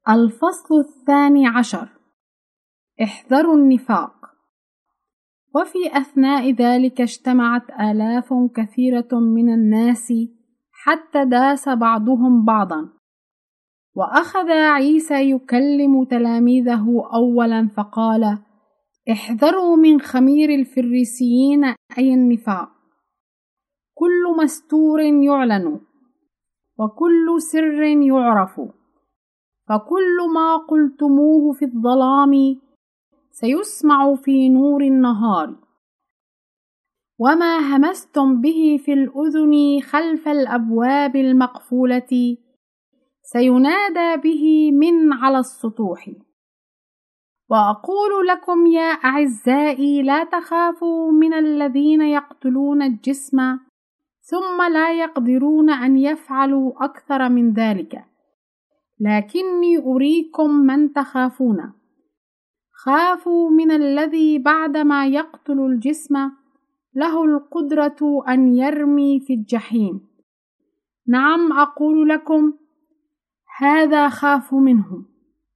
الفصل 12. احذروا النفاق. وفي أثناء ذلك اجتمعت آلاف كثيرة من الناس حتى داس بعضهم بعضا. وأخذ عيسى يكلم تلاميذه أولا فقال: احذروا من خمير الفريسيين، أي النفاق. كل مستور يعلن، وكل سر يعرف، فكل ما قلتموه في الظلام سيسمع في نور النهار، وما همستم به في الأذن خلف الأبواب المقفولة سينادى به من على السطوح. وأقول لكم يا أعزائي، لا تخافوا من الذين يقتلون الجسم ثم لا يقدرون أن يفعلوا أكثر من ذلك، لكني أريكم من تخافون. خافوا من الذي بعدما يقتل الجسم له القدرة أن يرمي في الجحيم. نعم أقول لكم، هذا خافوا منه.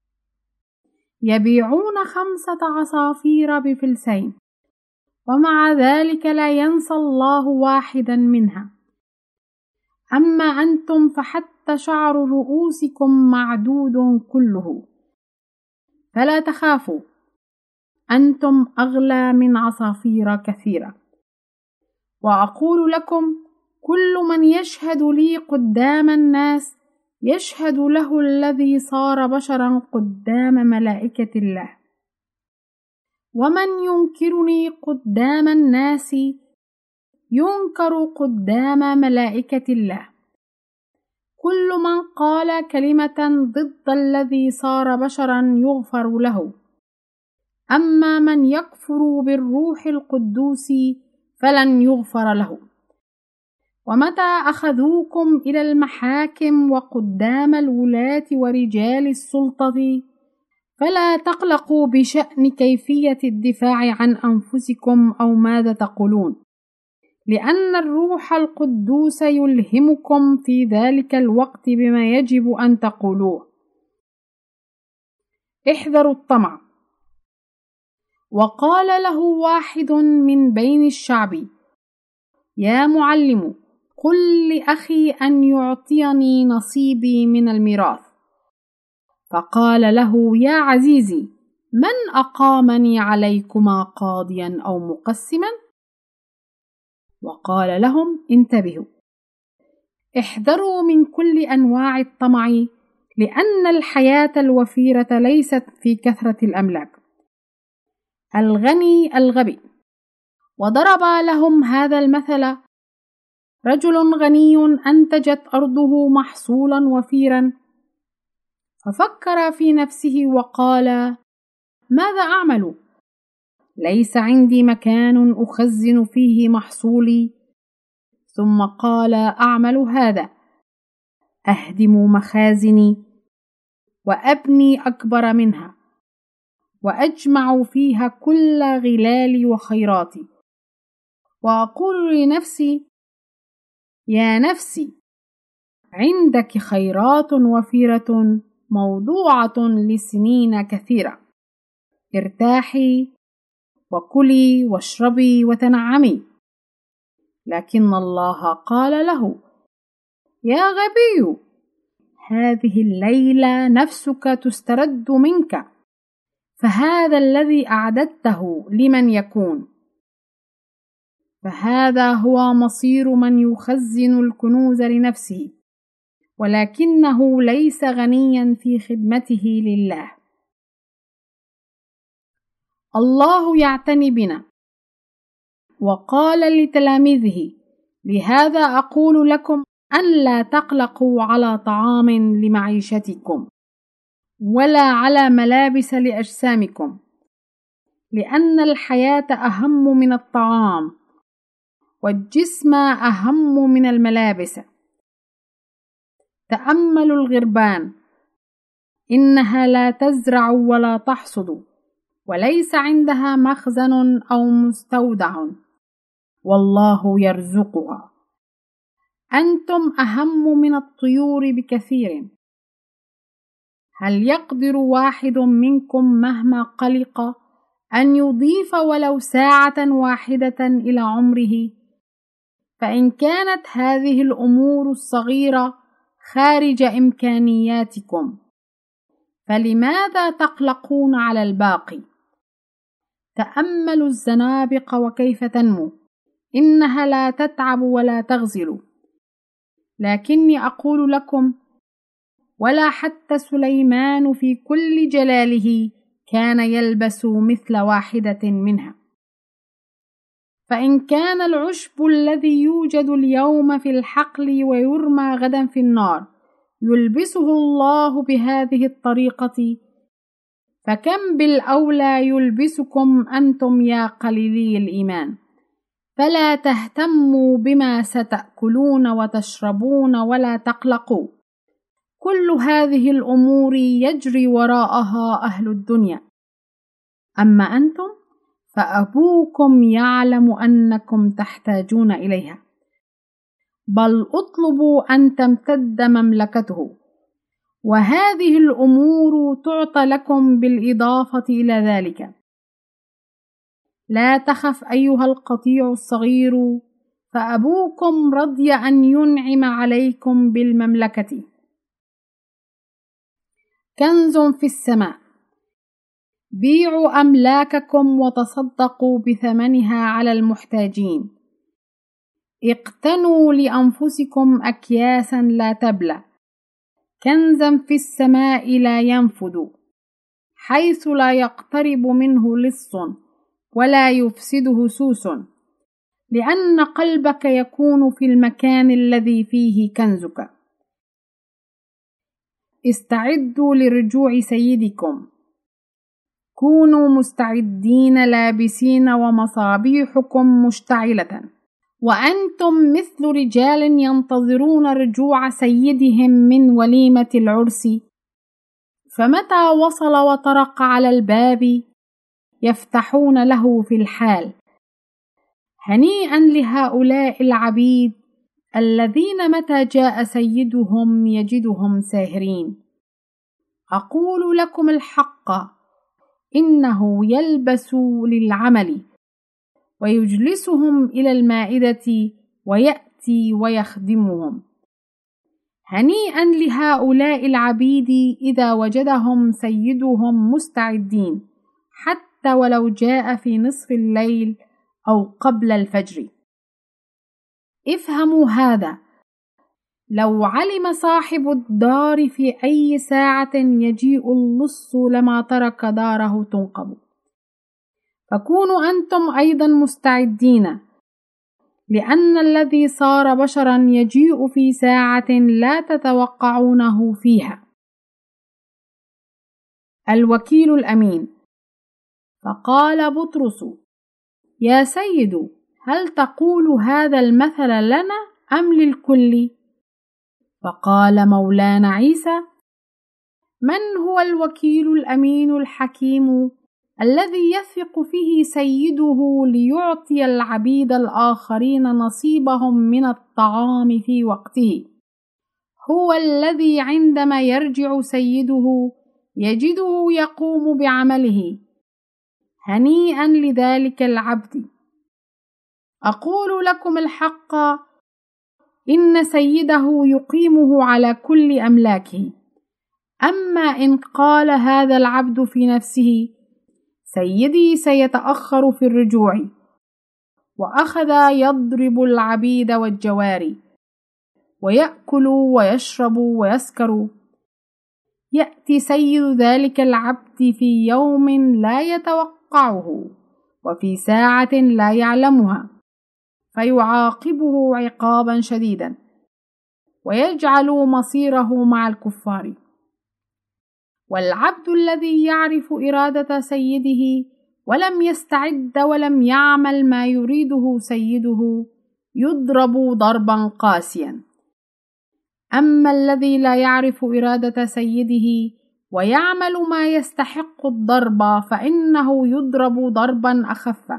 يبيعون 5 عصافير بفلسين، ومع ذلك لا ينسى الله واحدا منها. أما أنتم فحتى شعر رؤوسكم معدود كله. فلا تخافوا، أنتم أغلى من عصافير كثيرة. وأقول لكم، كل من يشهد لي قدام الناس يشهد له الذي صار بشرا قدام ملائكة الله. ومن ينكرني قدام الناس ينكر قدام ملائكة الله. كل من قال كلمة ضد الذي صار بشرا يغفر له، أما من يكفر بالروح القدوس فلن يغفر له. ومتى أخذوكم إلى المحاكم وقدام الولاة ورجال السلطة فلا تقلقوا بشأن كيفية الدفاع عن أنفسكم أو ماذا تقولون، لأن الروح القدوس يلهمكم في ذلك الوقت بما يجب أن تقولوه. احذروا الطمع. وقال له واحد من بين الشعب: يا معلم، قل لأخي أن يعطيني نصيبي من الميراث. فقال له: يا عزيزي، من أقامني عليكما قاضيا أو مقسما؟ وقال لهم: انتبهوا، احذروا من كل أنواع الطمع، لأن الحياة الوفيرة ليست في كثرة الأملاك. الغني الغبي. وضرب لهم هذا المثل: رجل غني أنتجت أرضه محصولا وفيرا، ففكر في نفسه وقال: ماذا أعمل؟ ليس عندي مكان أخزن فيه محصولي. ثم قال: أعمل هذا، أهدم مخازني وأبني أكبر منها، وأجمع فيها كل غلالي وخيراتي، وأقول لنفسي: يا نفسي، عندك خيرات وفيرة موضوعة لسنين كثيرة، ارتاحي وكلي واشربي وتنعمي. لكن الله قال له: يا غبي، هذه الليلة نفسك تسترد منك، فهذا الذي أعددته لمن يكون. فهذا هو مصير من يخزن الكنوز لنفسه، ولكنه ليس غنيا في خدمته لله. الله يعتني بنا. وقال لتلاميذه: لهذا أقول لكم أن لا تقلقوا على طعام لمعيشتكم، ولا على ملابس لأجسامكم، لأن الحياة أهم من الطعام، والجسم أهم من الملابس. تأملوا الغربان، إنها لا تزرع ولا تحصد، وليس عندها مخزن أو مستودع، والله يرزقها. أنتم أهم من الطيور بكثير. هل يقدر واحد منكم مهما قلق أن يضيف ولو ساعة واحدة إلى عمره؟ فإن كانت هذه الأمور الصغيرة خارج إمكانياتكم، فلماذا تقلقون على الباقي؟ تأملوا الزنابق وكيف تنمو، إنها لا تتعب ولا تغزل. لكني أقول لكم، ولا حتى سليمان في كل جلاله كان يلبس مثل واحدة منها. فإن كان العشب الذي يوجد اليوم في الحقل ويرمى غدا في النار يلبسه الله بهذه الطريقة، فكم بالأولى يلبسكم أنتم يا قليلي الإيمان. فلا تهتموا بما ستأكلون وتشربون ولا تقلقوا، كل هذه الأمور يجري وراءها أهل الدنيا. أما أنتم فأبوكم يعلم أنكم تحتاجون إليها، بل اطلبوا أن تمتد مملكته، وهذه الأمور تعطى لكم بالإضافة إلى ذلك. لا تخف أيها القطيع الصغير، فأبوكم رضي أن ينعم عليكم بالمملكة. كنز في السماء، بيعوا أملاككم وتصدقوا بثمنها على المحتاجين. اقتنوا لأنفسكم أكياسا لا تبلى، كنزا في السماء لا ينفد، حيث لا يقترب منه لص ولا يفسده سوس، لأن قلبك يكون في المكان الذي فيه كنزك. استعدوا لرجوع سيدكم، كونوا مستعدين لابسين ومصابيحكم مشتعلة، وأنتم مثل رجال ينتظرون رجوع سيدهم من وليمة العرس، فمتى وصل وطرق على الباب يفتحون له في الحال. هنيئا لهؤلاء العبيد الذين متى جاء سيدهم يجدهم ساهرين. أقول لكم الحق، إنه يلبس للعمل ويجلسهم إلى المائدة ويأتي ويخدمهم. هنيئا لهؤلاء العبيد إذا وجدهم سيدهم مستعدين، حتى ولو جاء في نصف الليل أو قبل الفجر. افهموا هذا، لو علم صاحب الدار في أي ساعة يجيء اللص لما ترك داره تنقب. فكونوا أنتم أيضا مستعدين، لأن الذي صار بشرا يجيء في ساعة لا تتوقعونه فيها. الوكيل الأمين. فقال بطرس: يا سيد، هل تقول هذا المثل لنا أم للكل؟ فقال مولانا عيسى: من هو الوكيل الأمين الحكيم الذي يثق فيه سيده ليعطي العبيد الآخرين نصيبهم من الطعام في وقته؟ هو الذي عندما يرجع سيده يجده يقوم بعمله. هنيئا لذلك العبد. أقول لكم الحق، إن سيده يقيمه على كل أملاكه. أما إن قال هذا العبد في نفسه: سيدي سيتأخر في الرجوع، وأخذ يضرب العبيد والجواري ويأكل ويشرب ويسكر، يأتي سيد ذلك العبد في يوم لا يتوقعه وفي ساعة لا يعلمها، فيعاقبه عقابا شديدا ويجعل مصيره مع الكفار. والعبد الذي يعرف إرادة سيده ولم يستعد ولم يعمل ما يريده سيده يضرب ضربا قاسيا. أما الذي لا يعرف إرادة سيده ويعمل ما يستحق الضرب فإنه يضرب ضربا أخف.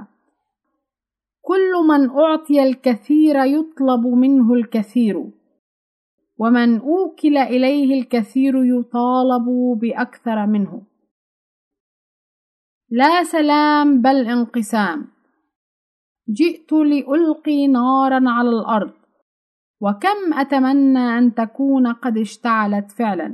كل من أعطي الكثير يطلب منه الكثير، ومن أوكل إليه الكثير يطالب بأكثر منه. لا سلام بل انقسام. جئت لألقي نارا على الأرض، وكم أتمنى أن تكون قد اشتعلت فعلا.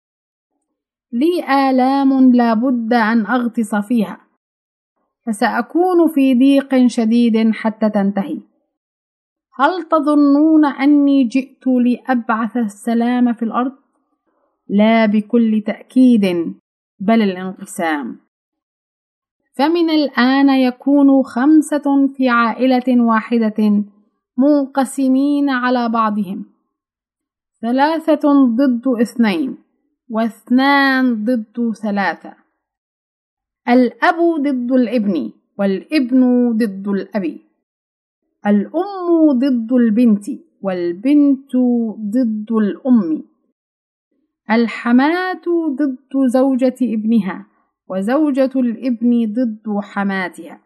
لي آلام لا بد أن أغطس فيها، فسأكون في ضيق شديد حتى تنتهي. هل تظنون أني جئت لأبعث السلام في الأرض؟ لا بكل تأكيد، بل الانقسام. فمن الآن يكون 5 في عائلة واحدة منقسمين على بعضهم، 3 ضد 2 و2 ضد 3. الأب ضد الابن، والابن ضد الأب. الأم ضد البنت، والبنت ضد الأم. الحماة ضد زوجة ابنها، وزوجة الابن ضد حماتها.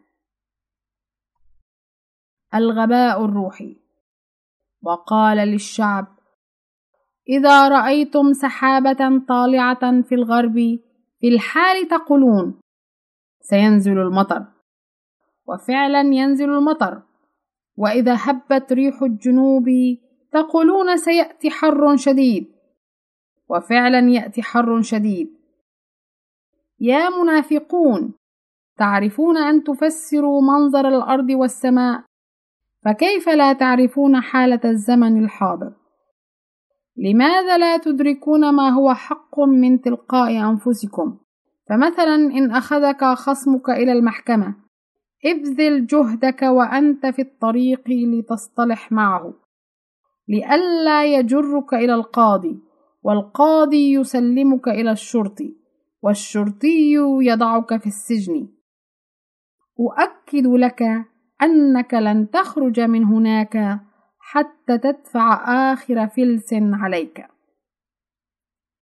الغباء الروحي. وقال للشعب: إذا رأيتم سحابة طالعة في الغرب في الحال تقولون سينزل المطر، وفعلا ينزل المطر. وإذا هبت ريح الجنوب تقولون سيأتي حر شديد، وفعلا يأتي حر شديد. يا منافقون، تعرفون أن تفسروا منظر الأرض والسماء، فكيف لا تعرفون حالة الزمن الحاضر؟ لماذا لا تدركون ما هو حق من تلقاء أنفسكم؟ فمثلا إن أخذك خصمك إلى المحكمة، ابذل جهدك وأنت في الطريق لتصطلح معه، لئلا يجرك إلى القاضي، والقاضي يسلمك إلى الشرطي، والشرطي يضعك في السجن. أؤكد لك أنك لن تخرج من هناك حتى تدفع آخر فلس عليك.